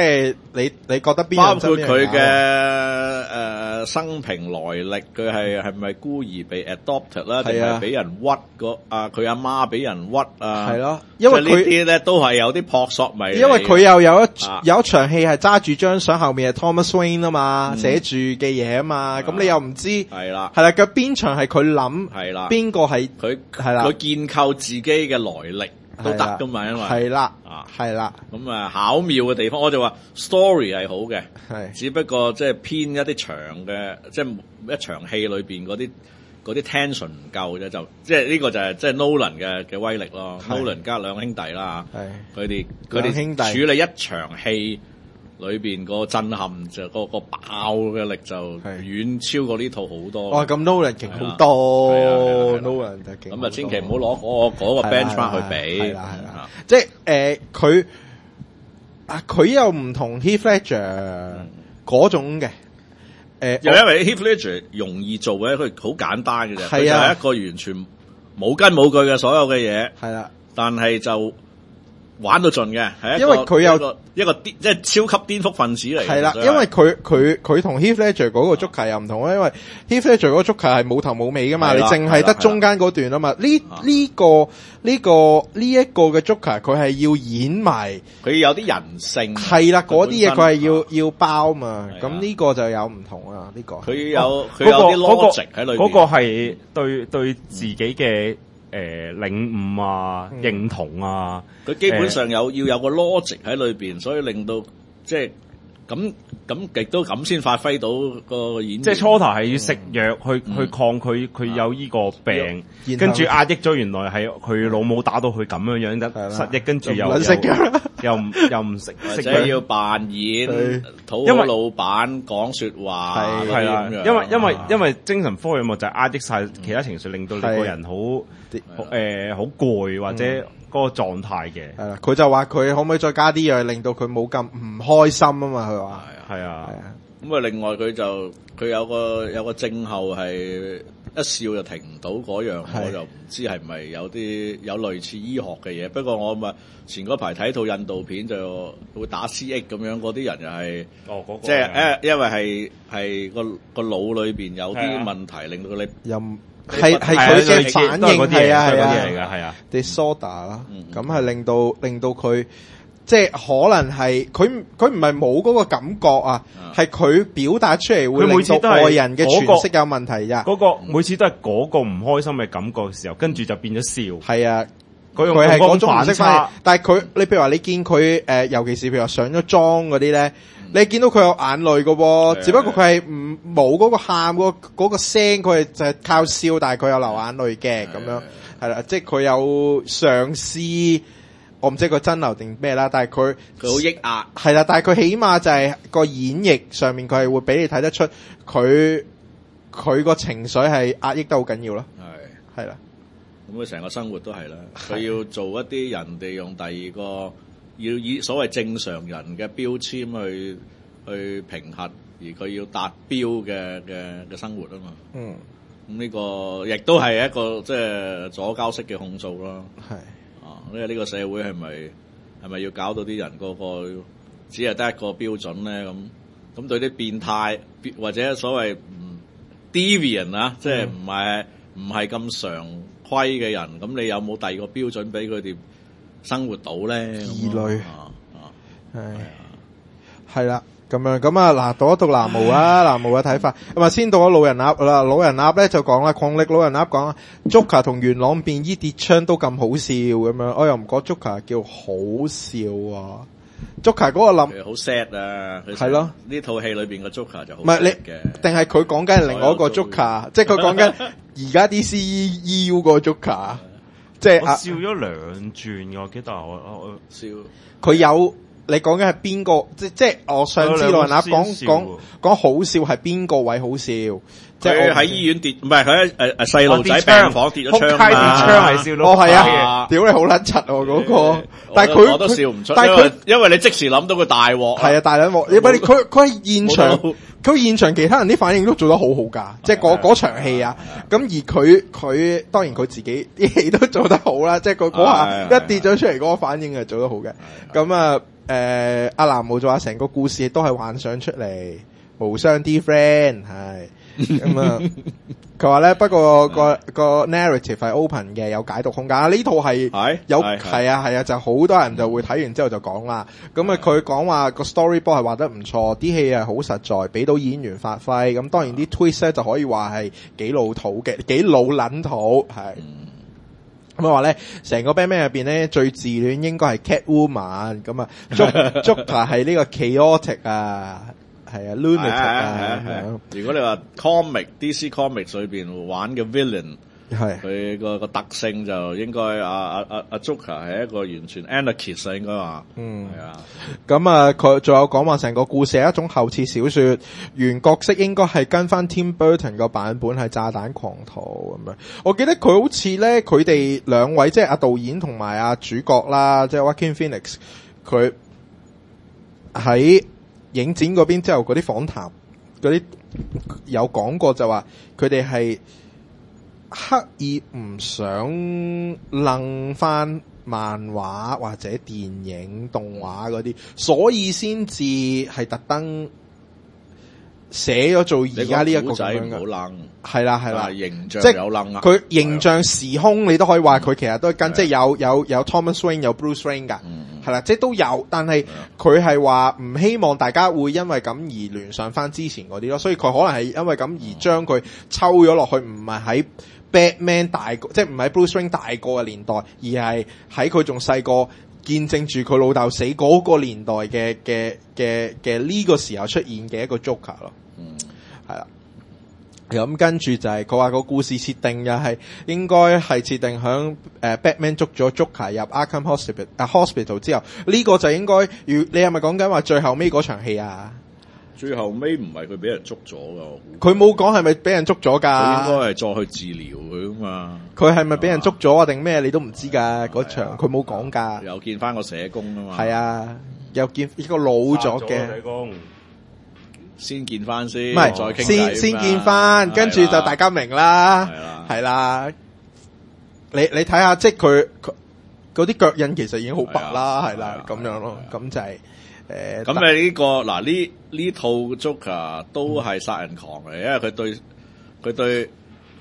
你你覺得邊包括佢嘅誒生平來歷，佢係係咪孤兒被 adopted 啦，定係俾人屈個啊？佢阿媽俾人屈啊？ 係咯，因為呢啲咧都係有啲撲朔迷離。 因為佢又有一、啊、有一場戲係揸住張相，後面係 Thomas Wayne 啊嘛，寫住嘅嘢啊嘛，咁、啊、你又唔知係啦，係啦，佢邊場係佢諗，係啦，邊個係佢係啦，佢建構自己嘅來歷。都得噶嘛，因為係啦，啊係啦，咁啊巧妙嘅地方，我就話 story 係好嘅，係，只不過即係偏一啲長嘅，即係一場戲裏邊嗰啲嗰啲 tension 唔夠啫，就即係呢個就係即係 Nolan 嘅嘅威力咯。Nolan 加兩兄弟啦，係，佢哋佢哋兄弟處理一場戲裏邊個震撼就個個爆嘅力就遠超過呢套好多。哇！咁 Nolan 勁好多 ，Nolan 就勁。咁啊，千祈唔好攞嗰個嗰個 benchmark 去比。係啦係啦，即係誒佢啊佢又唔同 Heath Ledger 嗰種嘅。誒，又因為 Heath Ledger 容易做嘅，佢好簡單嘅啫，佢就係一個完全冇根冇據嘅所有嘅嘢。係啦，但係就玩到盡嘅，係一個因為佢有一個一個即係超級顛覆分子嚟。係啦，因為佢佢佢同 Heath Ledger 嗰個 Joker 又唔同啦，因為 Heath Ledger 嗰個 Joker 係冇頭冇尾噶嘛，你淨係得中間嗰段啊嘛。呢呢個呢個呢一個嘅 Joker 佢係要演埋，佢有啲人性。係啦，嗰啲嘢佢係要要包嘛。咁呢個就有唔同啊。呢個佢有佢有啲 logic 喺裏邊。嗰個係對對自己嘅。誒、呃，領悟啊，嗯、認同啊，佢基本上有、呃、要有個 logic 喺裏邊，所以令到即係咁咁亦都咁先發揮到個演。即係初頭係要食藥去、嗯、去抗拒佢有呢個病，嗯、跟住壓抑咗，原來係佢老母打到佢咁樣樣得失憶，跟住又又唔又唔食，或者要扮演討好老闆講說話，係啦，因為因為因為精神科藥物就係壓抑晒其他情緒，令到你個人好誒好攰或者嗰個狀態嘅。係啦，佢就話佢可唔可以再加啲嘢，令到佢冇咁唔開心啊嘛？佢話係啊，咁啊，另外佢就佢有個有個症候係一笑就停唔到嗰樣，我就唔知係咪有啲有類似醫學嘅嘢。不過我咪前嗰排睇套印度片就會打 C X 咁樣，嗰啲人又係哦嗰個即係誒，因為係係個個腦裏邊有啲問題，令到你又係係佢嘅反應係啊係啊嚟㗎係啊 disorder 啦，咁係令到令到佢。即係可能係佢佢唔係冇嗰個感覺啊，係佢表達出嚟會令到外人嘅詮釋有問題咋。嗰個每次都係嗰個唔開心嘅感覺嘅時候，跟住就變咗笑。係啊，佢係嗰種反差。但係佢你譬如話你見佢誒，尤其是譬如話上咗妝嗰啲咧，你見到佢有眼淚㗎喎，只不過佢係唔冇嗰個喊嗰嗰個聲，佢係就係靠笑，但係佢有流眼淚嘅咁樣係啦，即係佢有嘗試。我唔知佢真流定咩啦，但係佢佢好抑壓係啦，但係佢起碼就係個演繹上面佢係會俾你睇得出佢佢個情緒係壓抑得好緊要咯，係係啦，咁佢成個生活都係啦，佢要做一啲人哋用第二個要以所謂正常人嘅標籤去去評核，而佢要達標嘅嘅嘅生活啊嘛，嗯，咁呢個亦都係一個即係左膠式嘅控訴咯，係。呢個呢個社會係咪係咪要搞到啲人個個只係得一個標準咧？咁咁對啲變態或者所謂唔 deviant 啊，即係唔係唔係咁常規嘅人，咁你有冇第二個標準俾佢哋生活到咧？異類啊啊，係係啦。咁樣咁啊嗱，讀一讀南無啊，南無嘅睇法。咁啊，先讀咗老人鴨啦。老人鴨咧就講啦，狂力老人鴨講啦 ，Joker 同元朗便衣跌槍都咁好笑咁樣，我又唔覺 Joker 叫好笑啊。Joker 嗰個諗好 sad 啊，係咯，呢套戲裏邊個 Joker 就好唔係你嘅，定係佢講緊係另外一個 Joker，即係佢講緊而家 D C E U 個 Joker，即係我笑咗兩轉，我記得我我我笑佢有。你講緊係邊個？即即係我上次老人鴨講講講好笑係邊個位好笑？即係喺醫院跌，唔係佢喺誒誒細路仔病房跌咗槍啊！跌槍係笑到，哦係啊！屌你好撚柒哦嗰個，但係佢我都笑唔出，但係佢因為你即時諗到佢大鑊，係啊大撚鑊！你佢佢佢喺現場，佢現場其他人啲反應都做得好好㗎，即係嗰嗰場戲啊！咁而佢佢當然佢自己啲戲都做得好啦，即係佢嗰下一跌咗出嚟嗰個反應係做得好嘅。咁啊〜 誒阿南無就話成個故事都係幻想出嚟，無雙啲 friend 係咁啊。佢話咧，不過個個 narrative 係 open 嘅，有解讀空間。呢套係有係啊係啊，就好多人就會睇完之後就講啦。咁啊，佢講話個 storyboard 係畫得唔錯，啲戲係好實在，俾到演員發揮。咁當然啲 twist 咧就可以話係幾老土嘅，幾老撚土係。咁啊話咧，成個 Batman 入邊咧最自戀應該係 Catwoman。咁啊，Joker 係呢個 chaotic 啊。係啊 lunatic 啊，係啊。 如果你話 comic D C comic 裏邊玩嘅 villain， 係佢個個特性就應該阿阿阿阿 Joker 係一個完全 anarchist 啊，應該話，嗯，係啊。 咁啊，佢仲有講話成個故事係一種後設小說，原角色應該係跟翻 Tim Burton 個版本係炸彈狂徒咁樣。我記得佢好似咧，佢哋兩位即係阿導演同埋阿主角啦，即係 Joaquin Phoenix，佢喺影展嗰邊之後嗰啲訪談，嗰啲有講過就話佢哋係刻意唔想楞翻漫畫或者電影動畫嗰啲，所以先至係特登寫咗做而家呢一個咁樣嘅。係啦係啦， 形象有楞啊！ 佢形象時空你都可以話佢其實都係跟，即係有有有 Thomas Wayne 有 Bruce Wayne 噶，係啦，即係都有，但係佢係話唔希望大家會因為咁而聯想翻之前嗰啲咯，所以佢可能係因為咁而將佢抽咗落去，唔係喺 Batman 大個，即係唔係 Bruce Wayne 大個嘅年代，而係喺佢仲細個見證住佢老豆死嗰個年代嘅嘅嘅嘅呢個時候出現嘅一個 Joker 咯，嗯，係啦。咁跟住就係佢話個故事設定又係應該係設定響誒 Batman 捉咗 Joker 入 Arkham Hospital 啊 Hospital 之後，呢個就應該，如你係咪講緊話最後尾嗰場戲啊？ 最後尾唔係佢俾人捉咗噶， 佢冇講係咪俾人捉咗噶？ 佢應該係再去治療佢噶嘛？ 佢係咪俾人捉咗啊？定咩？你都唔知噶嗰場，佢冇講噶。 又見翻個社工啊嘛？ 係啊，又見一個老咗嘅社工。 先見翻先， 唔係再傾先先見翻，跟住就大家明啦，係啦。你你睇下，即係佢佢嗰啲腳印其實已經好白啦，係啦，咁樣咯，咁就係誒。 咁你呢個嗱呢呢套 Joker 都係殺人狂嚟，因為佢對佢對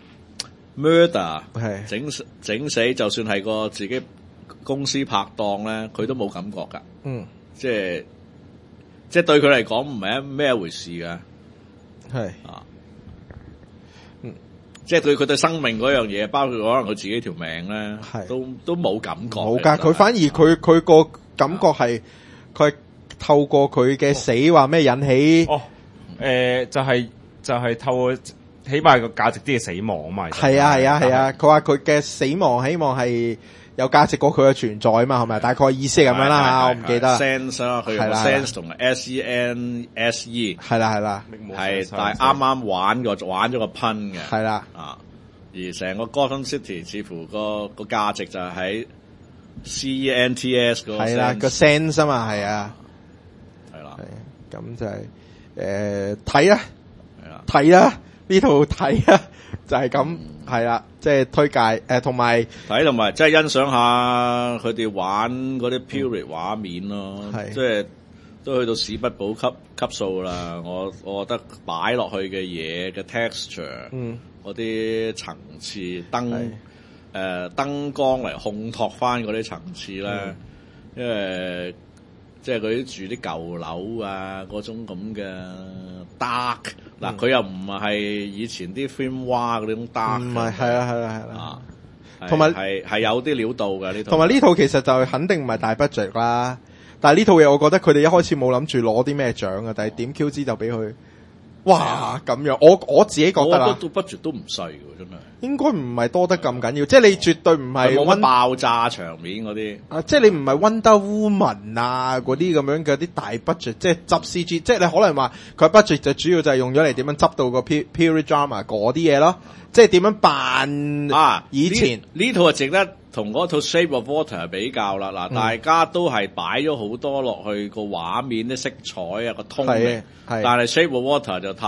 murder 係整整死，就算係個自己公司拍檔咧，佢都冇感覺噶，嗯，即係。即係對佢嚟講唔係一咩一回事㗎，係啊，嗯，即係對佢對生命嗰樣嘢，包括可能佢自己條命咧，係都都冇感覺。 冇噶，佢反而佢佢個感覺係佢透過佢嘅死話咩引起？ 哦，誒、呃，就係、是、就係、是、透過起碼個價值啲嘅死亡啊嘛。 係啊係啊係啊，佢話佢嘅死亡希望係。有價值過佢嘅存在啊嘛，係咪？大概意思係咁樣啦吓，我唔記得。 sense 啦，佢用 sense 同埋 S E N S E。係啦係啦，係但係啱啱玩個玩咗個噴嘅。係啦啊，而成個 Gotham City 似乎個個價值就係喺 C E N T S 嗰個。係啦，個 sense 啊嘛，係啊，係啦，咁就係誒睇啊，係啦，睇啊，呢套睇啊，就係咁。係啦，即係推介誒，同埋睇同埋即係欣賞下佢哋玩嗰啲 period 畫面咯，嗯、即係都去到史匹堡級級數啦。我我覺得擺落去嘅嘢嘅 texture，嗯，嗰啲層次燈誒燈光嚟烘托翻嗰啲層次咧，嗯、因為即係佢啲住啲舊樓啊，嗰種咁嘅 dark。嗱，佢又唔係以前啲 film 畫嗰種 dark， 唔係，係啊，係啊，係啦， 同埋係係有啲料到嘅呢套， 同埋呢套其實就肯定唔係大 budget 啦，但係呢套嘢我覺得佢哋一開始冇諗住攞啲咩獎啊，但係點 Q 知就俾佢，哇咁樣，我我自己覺得啦， 都 budget 都唔細嘅真係， 應該唔係多得咁緊要，即係你絕對唔係冇乜爆炸場面嗰啲， 啊，即係你唔係 Wonder Woman 啊嗰啲咁樣嘅啲大 budget，即係執 C G，即係你可能話佢 budget 就主要就係用咗嚟點樣執到個 period drama 嗰啲嘢咯，即係點樣扮啊以前呢套係值得同嗰套 Shape of Water 比較啦，嗱、嗯，大家都係擺咗好多落去個畫面啲色彩啊個通嘅，但係 Shape of Water 就太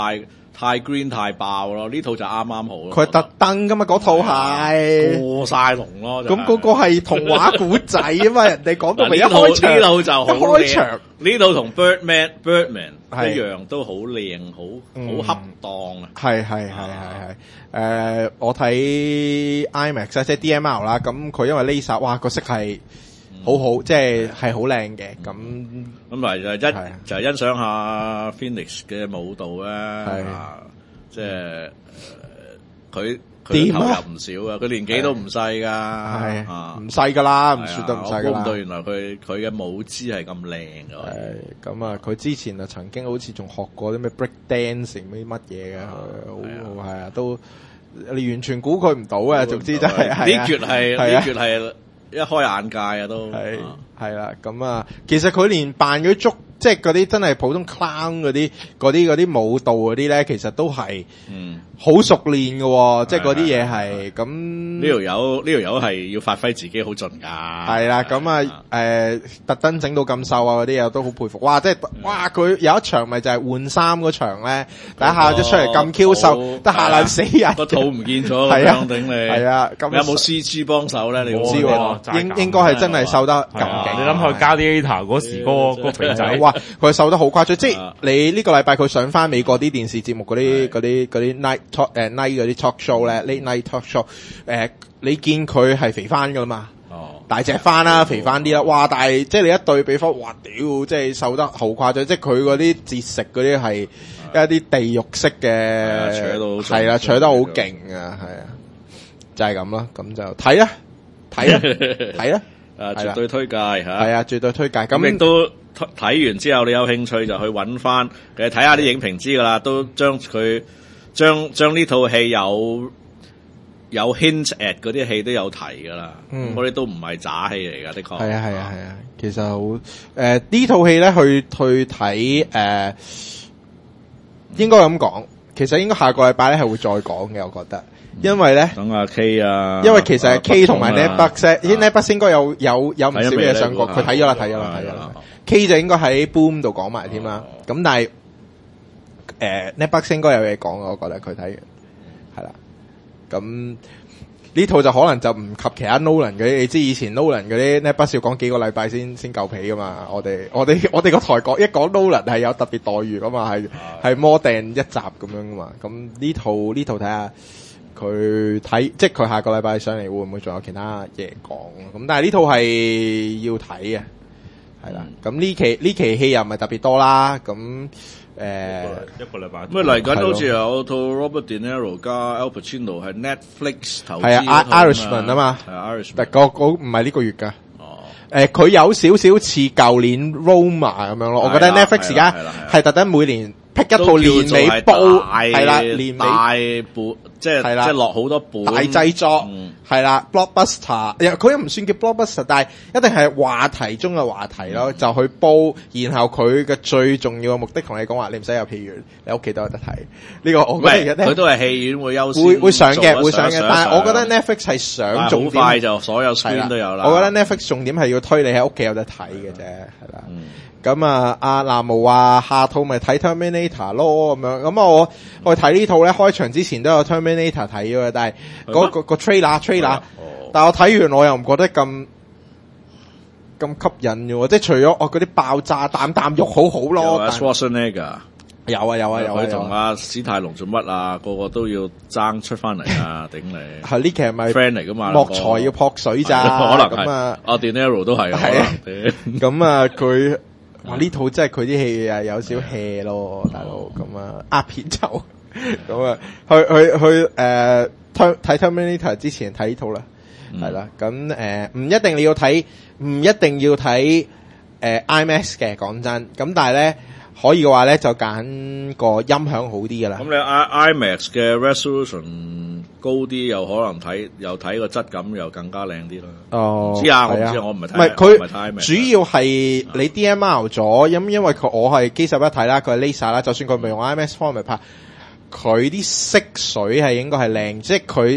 太 green 太爆咯，呢套就啱啱好咯。 佢特登噶嘛，嗰套係過晒龍咯。 咁嗰個係童話古仔啊嘛，人哋講到咪一開場呢套就好開場， 呢套同 Birdman Birdman 一樣都好靚，好好恰當啊。 係係係係係誒，我睇 IMAX 即係 D M R 啦，咁佢因為 laser， 哇個色係好好，即係係好靚嘅。咁咁咪就一就係欣賞下 Phoenix 嘅舞蹈咧，即係佢佢投入唔少啊，佢年紀都唔細噶， 係唔細噶啦，唔算得唔細噶啦。 我估唔到原來佢佢嘅舞姿係咁靚嘅。 係咁啊，佢之前啊曾經好似仲學過啲咩 break dancing 啲乜嘢嘅，好係啊，都你完全估佢唔到啊。總之真係呢橛係呢橛係一開眼界啊，都係係啦。咁啊，其實佢連扮嗰啲足。即係嗰啲真係普通 clown 嗰啲嗰啲嗰啲舞蹈嗰啲咧，其實都係嗯好熟練嘅、哦，即係嗰啲嘢係咁。呢條友呢條友係要發揮自己好盡㗎。 係啦，咁啊誒特登整到咁瘦啊嗰啲又都好佩服。哇！即係哇佢有一場咪就係換衫嗰場咧，第一下就出嚟咁 Q 瘦，得下爛死人， 個肚唔見咗， 係啊， 頂你係啊。咁有冇 C G 幫手咧？你唔知喎，應應該係真係瘦得咁勁。 你諗下加啲 Gladiator 嗰時嗰個個肥仔。 佢瘦得好誇張，即係你呢個禮拜佢上翻美國啲電視節目嗰啲嗰啲嗰啲 night talk 誒 night 嗰啲 talk show 咧 late night talk show 誒，你見佢係肥翻噶啦嘛，大隻翻啦，肥翻啲啦，哇！但係即係你一對比翻，哇屌，即係瘦得好誇張，即係佢嗰啲節食嗰啲係一啲地獄式嘅，係啦，取得好勁啊，係啊，就係咁啦，咁就睇啦，睇啦，睇啦。 誒，絕對推介吓， 係啊，絕對推介。咁亦都睇完之後，你有興趣就去揾翻，其實睇下啲影評知噶啦，都將佢將將呢套戲有有 hint at 嗰啲戲都有提噶啦。嗯，嗰啲都唔係渣戲嚟噶，的確。 係啊，係啊，係啊。其實好誒，呢套戲咧去去睇誒，應該咁講，其實應該下個禮拜咧係會再講嘅，我覺得。因為咧， 等阿 K 啊， 因為其實 K 同埋 Netbucks，Netbucks 應該有有有唔少嘢上過，佢睇咗啦，睇咗啦，睇咗啦。K 就應該喺 Boom 度講埋添啦。咁但係誒 Netbucks 應該有嘢講，我覺得佢睇完係啦。咁呢套就可能就唔及其他 Nolan 嗰啲，你知以前 Nolan 嗰啲 Netbucks 要講幾個禮拜先先夠皮噶嘛。我哋我哋我哋個台講一講 Nolan 係有特別待遇噶嘛，係係 more than一集咁樣噶嘛。咁呢套呢套睇下。佢睇，即係佢下個禮拜上嚟會唔會仲有其他嘢講？咁但係呢套係要睇嘅，係啦。咁呢期呢期戲又唔係特別多啦。咁誒一個禮拜。 咁嚟緊好似有套 Robert De Niro 加 Al Pacino 係 Netflix 投資。 係啊 ，Irishman 啊嘛。 係 Irishman。 但個個唔係呢個月㗎。哦。誒，佢有少少似舊年 Roma 咁樣咯。我覺得 Netflix 而家係特登每年 pick 一套年尾煲，係啦，年尾大本。即係即係落好多本大製作，係啦 blockbuster， 佢又唔算叫 blockbuster， 但係一定係話題中嘅話題咯，嗯、就去煲，然後佢嘅最重要嘅目的同你講話，你唔使入戲院，你屋企都有得睇。呢、這個我覺得佢都係戲院會優先會會上嘅，會上嘅。但係我覺得 Netflix 係想重點， 好快就所有 screen 都有啦。 我覺得 Netflix 重點係要推你喺屋企有得睇嘅啫，係啦。咁啊，阿南無話下套咪睇 Terminator 咯，咁樣。咁我我睇呢套咧，開場之前都有 Terminator 睇嘅，但係嗰個個 trailer trailer，但係我睇完我又唔覺得咁咁吸引嘅，即係除咗我嗰啲爆炸啖啖肉好好咯。 Schwarzenegger 有啊有啊有啊， 佢同阿史泰龍做乜啊？個個都要爭出翻嚟啊！頂你係呢期係咪 friend 嚟噶嘛？ 莫才要撲水咋？ 可能咁啊， 阿 De Niro 都係係啊，咁啊佢。哇！呢套真係佢啲戲啊，有少 hea 咯，大佬咁啊，呃片就咁啊，去去去誒睇 Terminator 之前睇呢套啦，係啦，咁誒唔一定你要睇，唔一定要睇誒 IMAX 嘅，講真，咁但係咧可以嘅話咧就揀個音響好啲噶啦。 咁你 I IMAX 嘅 resolution 高啲，又可能睇又睇個質感又更加靚啲啦。哦，唔知啊，我唔知，我唔係睇。唔係佢主要係你 D M R 咗，因因為佢我係機十一睇啦，佢係 laser 啦，就算佢唔係用 IMAX format 拍，佢啲色水係應該係靚，即係佢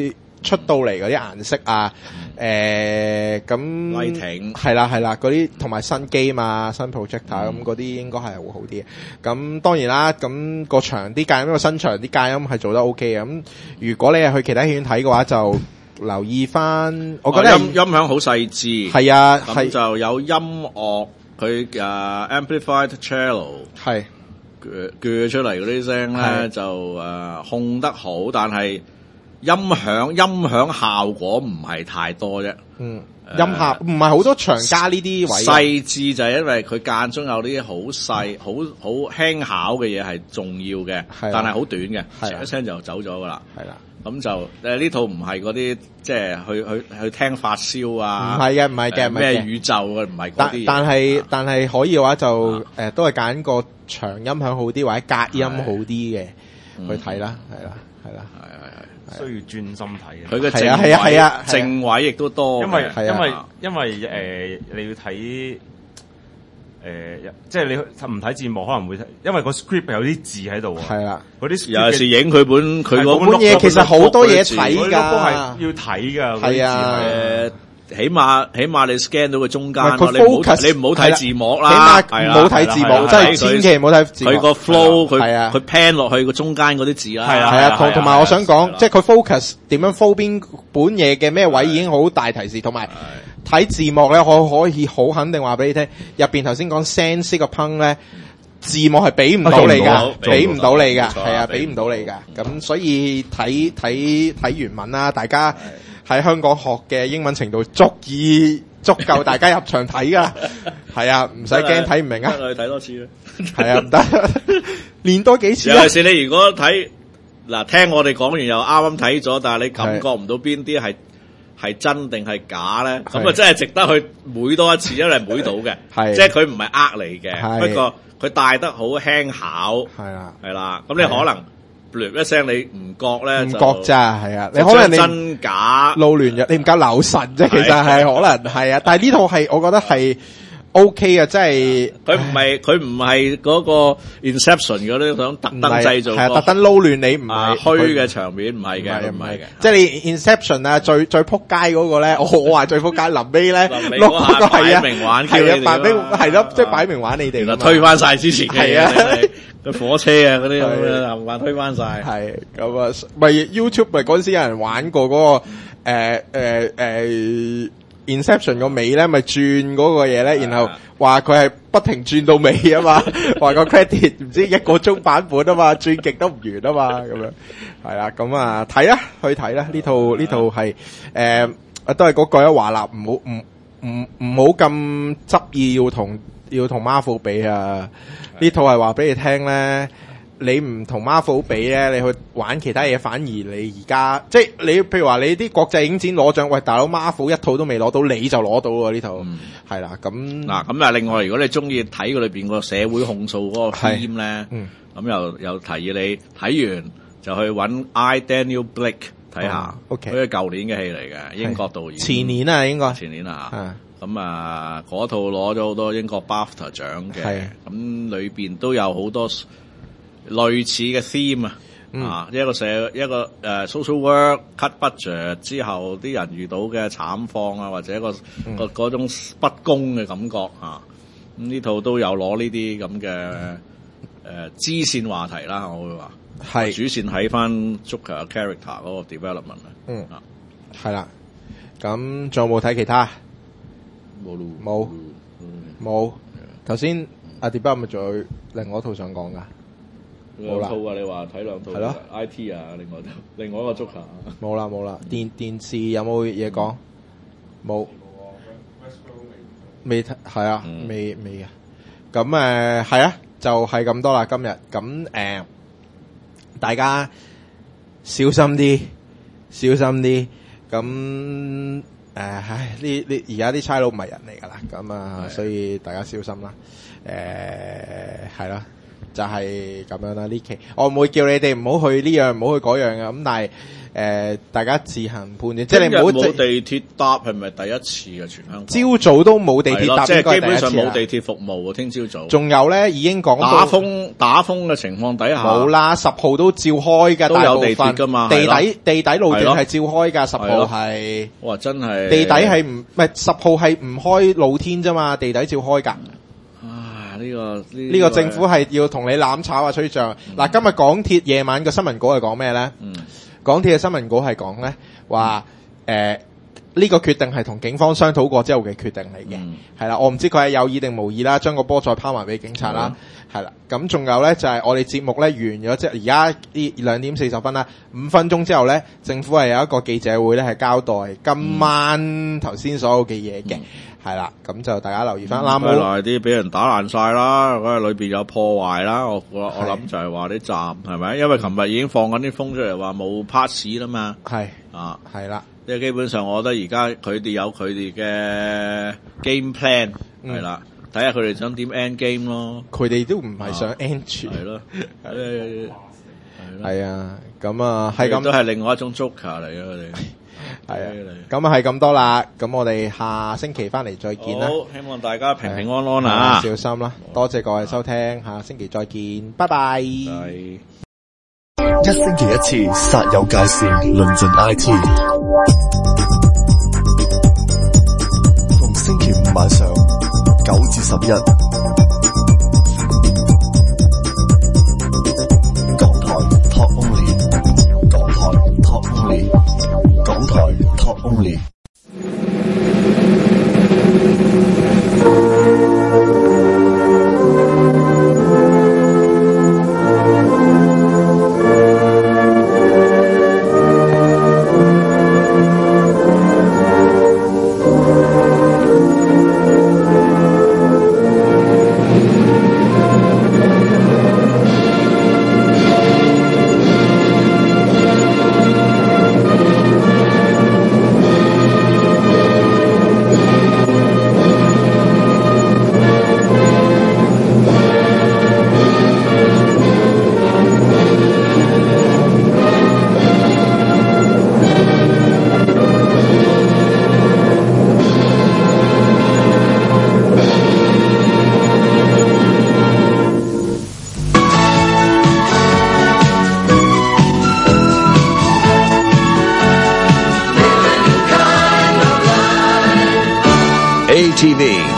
出到嚟嗰啲顏色啊，誒咁 lighting 係啦係啦，嗰啲同埋新機嘛，新 projector 咁嗰啲應該係會好啲嘅。咁當然啦，咁個場啲隔音，因為新場啲隔音係做得 OK 嘅。咁如果你係去其他戲院睇嘅話，就留意翻，我覺得、 哦、音音響好細緻， 係啊，係就有音樂，佢誒、uh, amplified cello 係鋸鋸出嚟嗰啲聲咧就誒、uh, 控得好，但係音響音響效果唔係太多啫。嗯，音效唔係好多場加呢啲位。細緻就係因為佢間中有啲好細、好好輕巧嘅嘢係重要嘅，但係好短嘅，一聲就走咗噶啦。係啦。咁就誒呢套唔係嗰啲即係去去去聽發燒啊，唔係嘅，唔係嘅，咩宇宙嘅，唔係嗰啲。但係但係可以嘅話就誒、啊呃、都係揀個長音響好啲或者隔音好啲嘅去睇啦，係啦，係啦，係係係需要專心睇嘅。佢嘅正位係啊正位亦都多，因為因為因為誒、呃、你要睇。誒、呃，即係你唔睇字幕可能會睇，因為個 script 有啲字喺度啊。係啦，嗰啲有時影佢本佢嗰本嘢，其實好多嘢睇㗎，係要睇㗎。係啊，誒，起碼起碼你 scan 到個中間，你唔好你唔好睇字幕啦，起碼唔好睇字幕，真係千祈唔好睇字幕。佢個 flow，佢係啊，佢 pan 落去個中間嗰啲字啦。係啊，係啊，同同埋我想講，即係佢 focus 點樣 flow 邊本嘢嘅咩位已經好大提示，同埋。睇字幕咧，我可以好肯定話俾你聽，入邊頭先講 sense 個 pun 咧，字幕係俾唔到你噶，俾唔到你噶，係啊，俾唔到你噶。咁所以睇睇睇原文啦，大家喺香港學嘅英文程度足以足夠大家入場睇噶啦，係啊，唔使驚睇唔明啊。去睇多次啦，係啊，唔得，練多幾次。尤其是你如果睇嗱，聽我哋講完又啱啱睇咗，但係你感覺唔到邊啲係。係真定係假咧？咁啊，真係值得去每多一次，因為每到嘅，即係佢唔係呃你嘅。不過佢帶得好輕巧，係啦，係啦。咁你可能亂一聲，你唔覺咧，唔覺咋，係啊。你可能你真假撈亂咗，你唔夠留神啫。其實係可能係啊，但係呢套係我覺得係 OK 啊，即係佢唔係佢唔係嗰個 Inception 嗰啲想特登製造，係啊，特登撈亂你，唔係虛嘅場面，唔係嘅，唔係嘅。即係你 Inception 啊，最最撲街嗰個咧，我我話最撲街，臨尾咧落嗰個係啊，擺明玩，係啊，擺明係咯，即係擺明玩你哋啦，推翻晒之前嘅嘢，個火車啊嗰啲咁樣，冚唪唥推翻晒。係咁啊，咪 YouTube 咪嗰陣時有人玩過嗰個誒誒誒。Inception 個尾咧，咪轉嗰個嘢咧，然後話佢係不停轉到尾啊嘛，話個 credit 唔知一個鐘版本啊嘛，轉極都唔完啊嘛，咁樣係啦，咁啊睇啦，去睇啦，呢套呢套係誒，都係嗰句啊，華納唔好唔唔唔好咁執意要同要同 Marvel 比啊，呢套係話俾你聽咧。你唔同 Marvel 比咧，你去玩其他嘢，反而你而家即係你，譬如話你啲國際影展攞獎，喂大佬 Marvel 一套都未攞到，你就攞到喎呢套，係啦咁嗱咁啊。另外，如果你中意睇佢裏邊個社會控訴嗰個 theme 咧，咁又又提議你睇完就去揾 I Daniel Blake 睇下，佢係舊年嘅戲嚟嘅，英國導演，前年啊應該前年啊，咁啊嗰套攞咗好多英國 BAFTA 獎嘅，咁裏邊都有好多。類似嘅 theme 啊，嗯、啊一個社一個誒、uh, social work cut budget 之後，啲人遇到嘅慘況啊，或者一個、嗯、個嗰種不公嘅感覺啊，咁呢套都有攞呢啲咁嘅誒支線話題啦，我會話係主線喺翻 Joker character 嗰個 development 啊，嗯啊係啦，咁仲有冇睇其他？冇冇冇，頭先阿 Debra 咪仲有另外一套想講噶？兩套啊！你話睇兩套係咯 ，I T 啊，另外另外一個 Joker 冇啦冇啦。電電視有冇嘢講？冇，未睇係啊，未未嘅。咁誒係啊，就係咁多啦。今日咁誒，大家小心啲，小心啲。咁誒，唉，呢呢而家啲差佬唔係人嚟噶啦。咁啊，所以大家小心啦。誒，係啦。 就係咁樣啦。呢期我唔會叫你哋唔好去呢樣，唔好去嗰樣嘅。咁但係誒、呃，大家自行判斷。即係你唔好冇地鐵搭係咪第一次嘅全香港？ 朝早都冇地鐵搭， 即係基本上冇地鐵服務喎。聽朝早仲有咧，已經講打風打風嘅情況底下冇啦，十號都照開㗎， 都有地鐵㗎嘛。 地底地底路段係照開㗎，十號係。 哇！真係地底係唔唔係十號係唔開露天啫嘛，地底照開㗎。 啊！呢、這個呢、 呢個政府係要同你攬炒啊，吹脹。嗱、嗯，今日港鐵夜晚嘅新聞稿係講咩咧？嗯，港鐵嘅新聞稿係講咧話，誒呢個決定係同警方商討過之後嘅決定嚟嘅，係、嗯、啦。我唔知佢係有意定無意啦，將個波再拋埋俾警察啦，係、嗯、啦。咁仲有咧就係、是、我哋節目咧完咗，即係而家呢兩點四十分啦，五分鐘之後咧，政府係有一個記者會咧係交代今晚頭先所有嘅嘢嘅。嗯係啦，咁就大家留意翻啦。 本來啲俾人打爛晒啦，嗰裏邊有破壞啦。我我我諗就係話啲站係咪？因為琴日已經放緊啲風出嚟，話冇 pass 啦嘛。係啊，係啦。即係基本上，我覺得而家佢哋有佢哋嘅 game plan 係、嗯、啦，睇下佢哋想點 end game 咯。 佢哋都唔係想 end 住係咯，係係啊，咁啊係咁都係另外一種 joker 嚟嘅佢哋。 係啊，咁啊係咁多啦，咁我哋下星期翻嚟再見啦。 好，希望大家平平安安啊， 小心啦，多謝各位收聽，下星期再見，拜拜。 一星期一次，煞有介事，論盡 I T， 逢星期五晚上九至十一，港台 Talk Only， 港台 Talk Only。港台 Talk Only。 A T V